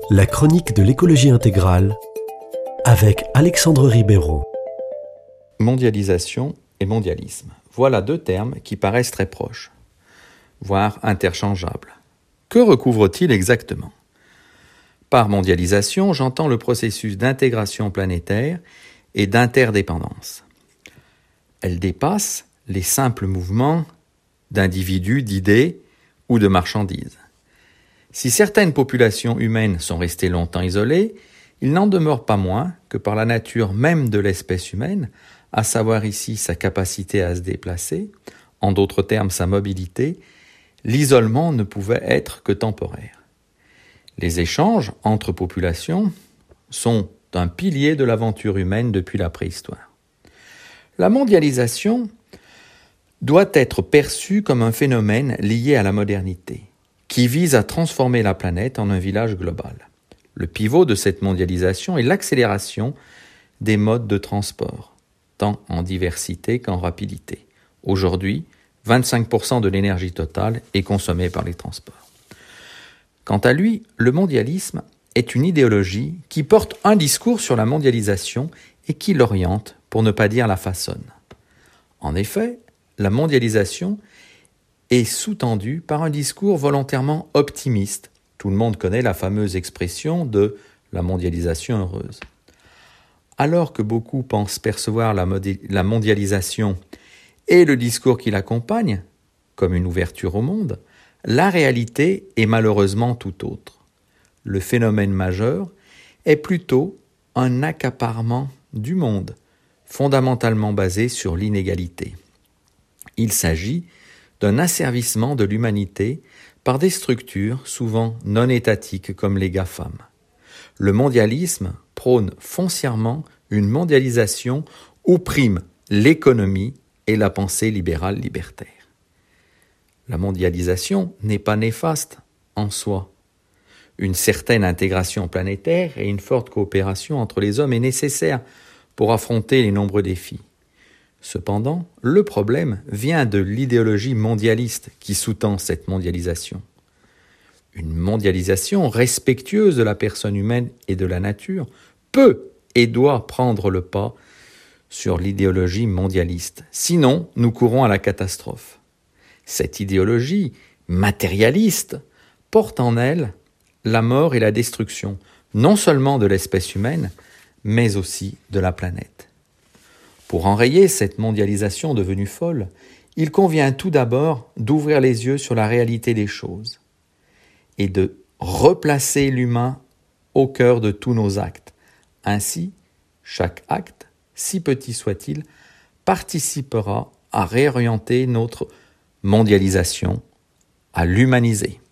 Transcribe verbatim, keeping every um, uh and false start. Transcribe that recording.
La chronique de l'écologie intégrale avec Alexandre Ribeiro. Mondialisation et mondialisme. Voilà deux termes qui paraissent très proches, voire interchangeables. Que recouvre-t-il exactement ? Par mondialisation, j'entends le processus d'intégration planétaire et d'interdépendance. Elle dépasse les simples mouvements d'individus, d'idées ou de marchandises. Si certaines populations humaines sont restées longtemps isolées, il n'en demeure pas moins que par la nature même de l'espèce humaine, à savoir ici sa capacité à se déplacer, en d'autres termes sa mobilité, l'isolement ne pouvait être que temporaire. Les échanges entre populations sont un pilier de l'aventure humaine depuis la préhistoire. La mondialisation doit être perçue comme un phénomène lié à la modernité, qui vise à transformer la planète en un village global. Le pivot de cette mondialisation est l'accélération des modes de transport, tant en diversité qu'en rapidité. Aujourd'hui, vingt-cinq pour cent de l'énergie totale est consommée par les transports. Quant à lui, le mondialisme est une idéologie qui porte un discours sur la mondialisation et qui l'oriente, pour ne pas dire la façonne. En effet, la mondialisation est sous-tendue par un discours volontairement optimiste. Tout le monde connaît la fameuse expression de « la mondialisation heureuse ». Alors que beaucoup pensent percevoir la, modi- la mondialisation et le discours qui l'accompagne comme une ouverture au monde, la réalité est malheureusement tout autre. Le phénomène majeur est plutôt un accaparement du monde, fondamentalement basé sur l'inégalité. Il s'agit d'un asservissement de l'humanité par des structures souvent non étatiques comme les GAFAM. Le mondialisme prône foncièrement une mondialisation où prime l'économie et la pensée libérale libertaire. La mondialisation n'est pas néfaste en soi. Une certaine intégration planétaire et une forte coopération entre les hommes est nécessaire pour affronter les nombreux défis. Cependant, le problème vient de l'idéologie mondialiste qui sous-tend cette mondialisation. Une mondialisation respectueuse de la personne humaine et de la nature peut et doit prendre le pas sur l'idéologie mondialiste. Sinon, nous courons à la catastrophe. Cette idéologie matérialiste porte en elle la mort et la destruction, non seulement de l'espèce humaine, mais aussi de la planète. Pour enrayer cette mondialisation devenue folle, il convient tout d'abord d'ouvrir les yeux sur la réalité des choses et de replacer l'humain au cœur de tous nos actes. Ainsi, chaque acte, si petit soit-il, participera à réorienter notre mondialisation, à l'humaniser.